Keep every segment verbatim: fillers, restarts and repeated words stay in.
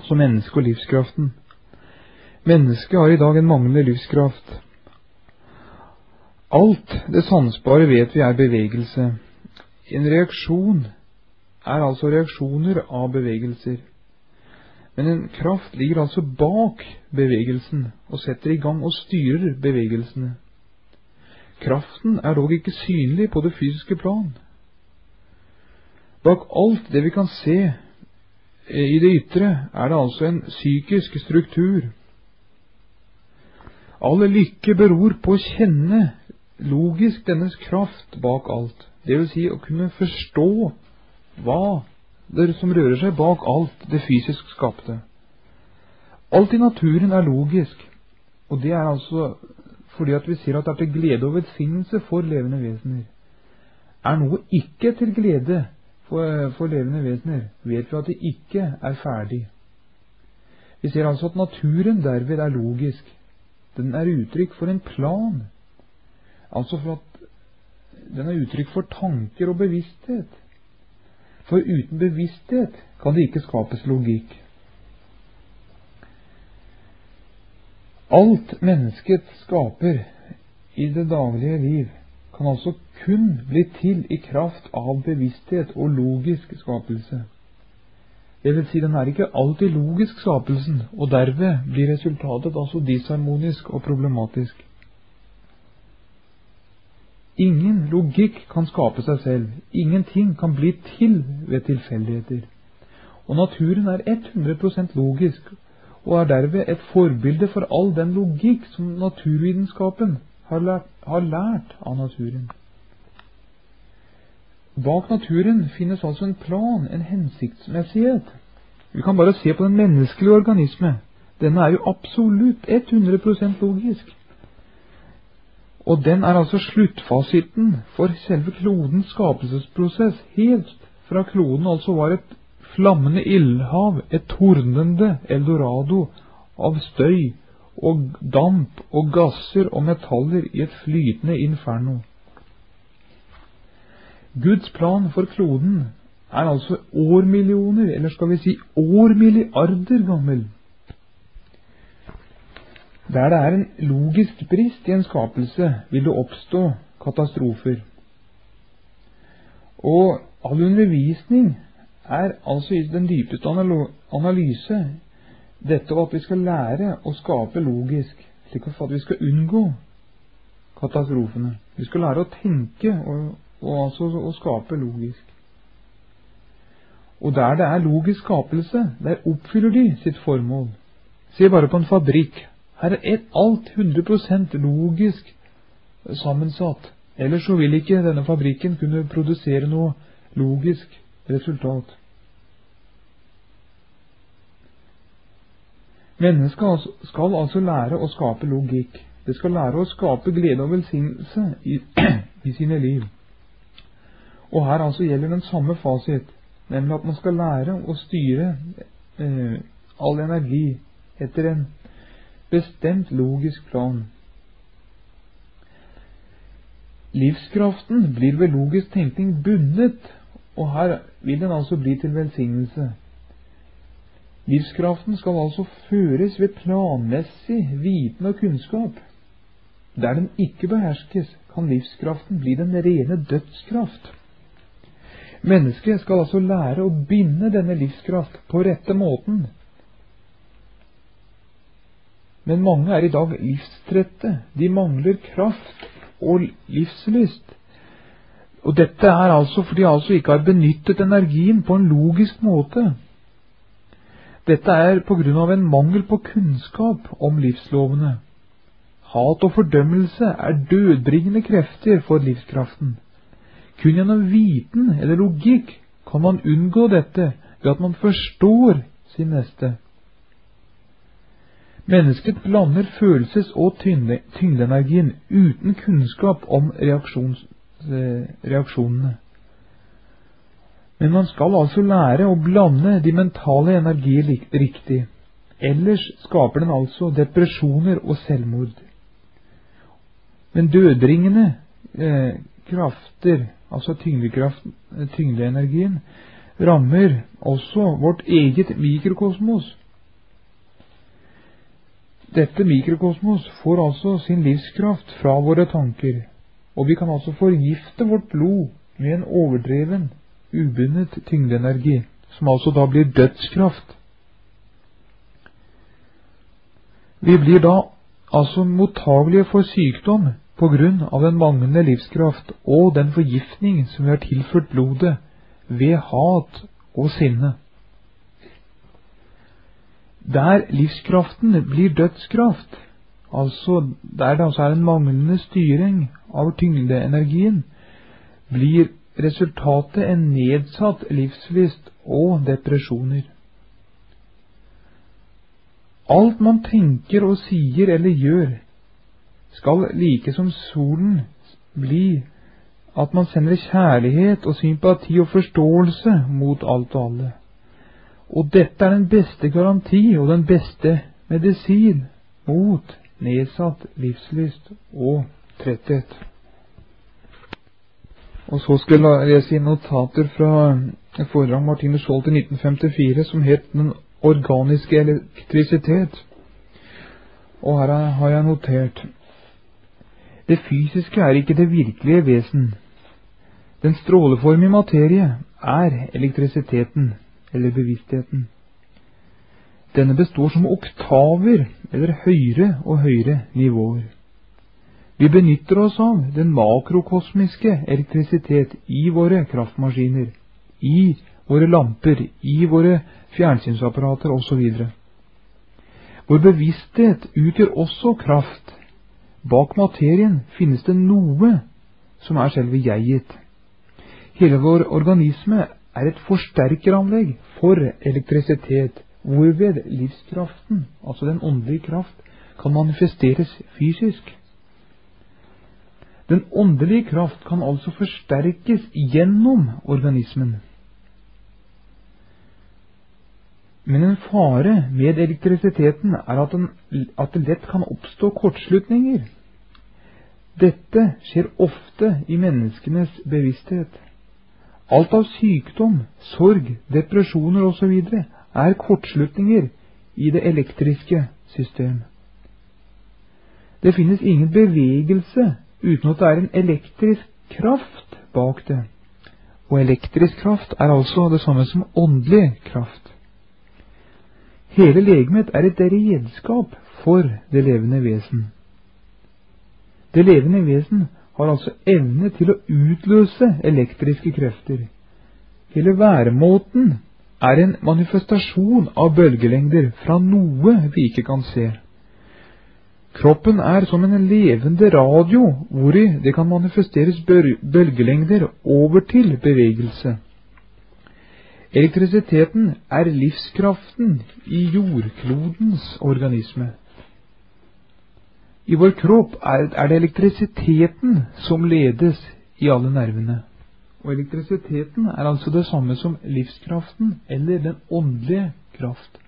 altså mennesket og livskraften. Mennesket har i dag en manglende livskraft. Alt det sansbare vet vi er bevegelse. En reaksjon er altså reaksjoner av bevegelser. Men en kraft ligger altså bak bevegelsen og setter i gang og styrer bevegelsene. Kraften er dog ikke synlig på det fysiske plan. Bak alt det vi kan se i det ytre er det altså en psykisk struktur. All lykke beror på å kjenne logisk dennes kraft bak alt. Det vil si å kunne forstå hva det som rører seg bak alt det fysisk skapte. Alt i naturen er logisk, og det er altså fordi at vi sier at det er til glede og velsignelse for levende vesener. Er noe ikke til glede for, for levende vesener, vet vi at det ikke er ferdig. Vi ser altså at naturen derved er logisk. Den er uttrykk for en plan, altså for at den er uttrykk for tanker og bevissthet. For uten bevissthet kan det ikke skapes logikk. Alt mennesket skaper i det daglige liv kan altså kun bli til i kraft av bevissthet og logisk skapelse. Det vil si, den er ikke alltid logisk skapelsen, og derved blir resultatet altså disharmonisk og problematisk. Ingen logikk kan skape seg selv. Ingenting kan bli til ved tilfeldigheter. Og naturen er hundre prosent logisk, og er derved et forbilde for all den logikk som naturvitenskapen har lært, har lært av naturen. Bak naturen finnes altså en plan, en hensiktsmessighet. Vi kan bare se på den menneskelige organisme. Denne er jo absolutt hundre prosent logisk. Og den er altså sluttfasiten for selve klodens skapelsesprosess, helt fra kloden altså var et flammende ildhav, et tordnende eldorado av støy og damp og gasser og metaller i et flytende inferno. Guds plan for kloden er altså årmillioner, eller skal vi si årmilliarder gammel. Der det er en logisk brist i en skapelse, vil det oppstå katastrofer. Og all undervisning er altså i den dypeste analyse dette at vi skal lære å skape logisk, slik at vi skal unngå katastrofene. Vi skal lære å tenke og, og altså å skape logisk. Og der det er logisk skapelse, der oppfyller de sitt formål. Se bare på en fabrikk. Her er et alt hundre prosent logisk sammensatt. Ellers så vil ikke denne fabrikken kunne produsere noe logisk resultat. Mennesket skal altså lære å skape logikk. Det skal lære å skape glede og velsignelse i, i sine liv. Og her altså gjelder den samme fasit, nemlig at man skal lære å styre eh, all energi etter en bestemt logisk plan. Livskraften blir ved logisk tenkning bundet, og her vil den altså bli til velsignelse. Livskraften skal altså føres ved planmessig viten og kunnskap. Der den ikke beherskes, kan livskraften bli den rene dødskraft. Mennesket skal altså lære å binde denne livskraft på rette måten. Men mange er i dag livstrette. De mangler kraft og livslyst. Og dette er altså fordi de altså ikke har benyttet energien på en logisk måte. Dette er på grunn av en mangel på kunnskap om livslovene. Hat og fordømmelse er dødbringende krefter for livskraften. Kun gjennom viten eller logikk kan man unngå dette ved at man forstår sin neste. Mennesket blander følelses- og tyngde, tyngdeenergien uten kunnskap om reaksjons, eh, reaksjonene. Men man skal altså lære å blande de mentale energier riktig. Ellers skaper den altså depresjoner og selvmord. Men dødbringende eh, krafter, altså tyngdekraft, tyngdeenergien, rammer også vårt eget mikrokosmos, Dette mikrokosmos får altså sin livskraft fra våre tanker, og vi kan altså forgifte vårt blod med en overdreven, ubundet tyngdeenergi, som altså da blir dødskraft. Vi blir da altså mottagelige for sykdom på grunn av den manglende livskraft og den forgiftning som vi har tilført blodet ved hat og sinne. Der livskraften blir dødskraft, altså der det altså er en manglende styring av tyngdeenergien, blir resultatet en nedsatt livslyst og depresjoner. Alt man tenker og sier eller gjør, skal like som solen bli at man sender kjærlighet og sympati og forståelse mot alt og alle. Og dette er den beste garanti og den beste medisin mot nedsatt livslyst og tretthet. Og så skal jeg lese inn notater fra et foredrag Martinus holdt i nitten femtifire som het Den organiske elektrisitet. Og her har jeg notert: det fysiske er ikke det virkelige vesen. Den stråleformige materie er elektrisiteten, eller bevisstheten. Denne består som oktaver, eller høyere og høyere nivåer. Vi benytter oss av den makrokosmiske elektrisitet i våre kraftmaskiner, i våre lamper, i våre fjernsynsapparater osv. Vår bevissthet utgjør også kraft. Bak materien finnes det noe som er selve jeget. Hele vår organisme er et forsterkeranlegg for elektrisitet, hvorved livskraften, altså den åndelige kraft, kan manifesteres fysisk. Den åndelige kraft kan altså forsterkes gjennom organismen. Men en fare med elektrisiteten er at, den, at det lett kan oppstå kortslutninger. Dette skjer ofte i menneskenes bevissthet. Alt av sykdom, sorg, depresjoner osv. er kortslutninger i det elektriske system. Det finnes ingen bevegelse uten at det er en elektrisk kraft bak det. Og elektrisk kraft er altså det samme som åndelig kraft. Hele legemet er et redskap for det levende vesen. Det levende vesen har altså evne til å utløse elektriske krefter. Hele væremåten er en manifestasjon av bølgelengder fra noe vi ikke kan se. Kroppen er som en levende radio, hvori det kan manifesteres bølgelengder over til bevegelse. Elektrisiteten er livskraften i jordklodens organisme. I vår kropp er, er det elektrisiteten som ledes i alle nervene. Og elektrisiteten er altså det samme som livskraften eller den åndelige kraft.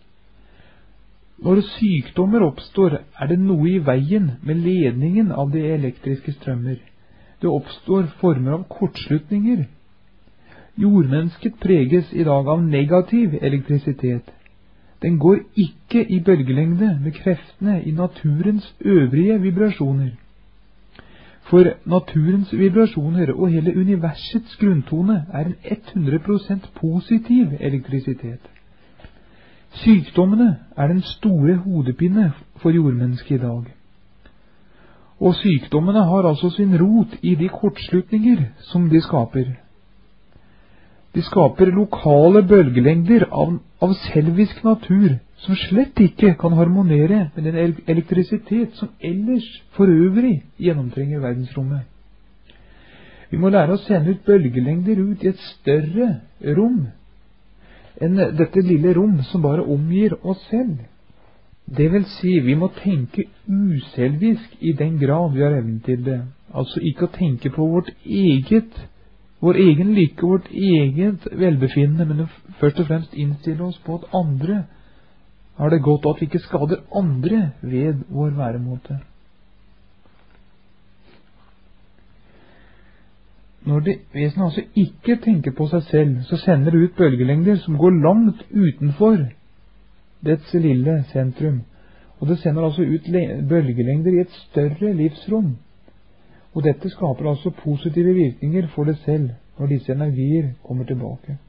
Når sykdommer oppstår, er det noe i veien med ledningen av de elektriske strømmer. Det oppstår former av kortslutninger. Jordmennesket preges i dag av negativ elektrisitet. Den går ikke i bølgelengde med kreftene i naturens øvrige vibrasjoner. For naturens vibrasjoner og hele universets grunntone er en hundre prosent positiv elektrisitet. Sykdommene er den store hodepine for jordmennesket i dag. Og sykdommene har altså sin rot i de kortslutninger som de skaper. De skaper lokale bølgelengder av, av selvisk natur, som slett ikke kan harmonere med den elektrisitet som ellers for øvrig gjennomtrenger verdensrommet. Vi må lære å sende ut bølgelengder ut i et større rom enn dette lille rom som bare omgir oss selv. Det vil si, vi må tenke uselvisk i den grad vi har evnen til det. Altså ikke å tenke på vårt eget vår egen lykke, vårt eget velbefinnende, men først og fremst innstille oss på at andre har det godt, og at vi ikke skader andre ved vår væremåte. Når det vesenet altså ikke tenker på seg selv, så sender det ut bølgelengder som går langt utenfor dets lille sentrum, Og det sender altså ut bølgelengder i et større livsrom. Og dette skaper altså positive virkninger for det selv når disse energier kommer tilbake.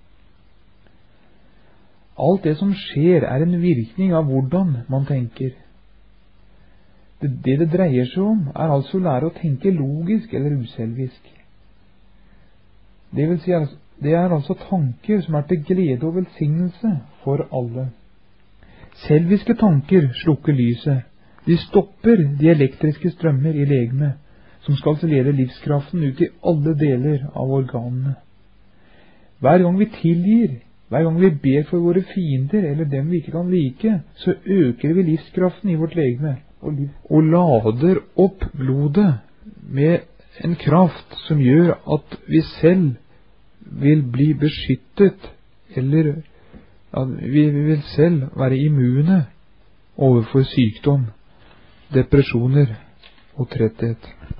Alt det som skjer er en virkning av hvordan man tenker. Det det, det dreier seg om er altså å lære å tenke logisk eller uselvisk. Det vil si, det er altså tanker som er til glede og velsignelse for alle. Selviske tanker slukker lyset. De stopper de elektriske strømmer i legemet, som skal lede livskraften ut i alle deler av organene. Hver gang vi tilgir, hver gang vi ber for våre fiender eller dem vi ikke kan like, så øker vi livskraften i vårt legeme og, og lader opp blodet med en kraft som gjør at vi selv vil bli beskyttet, eller at vi vil selv være immune overfor sykdom, depresjoner og tretthet.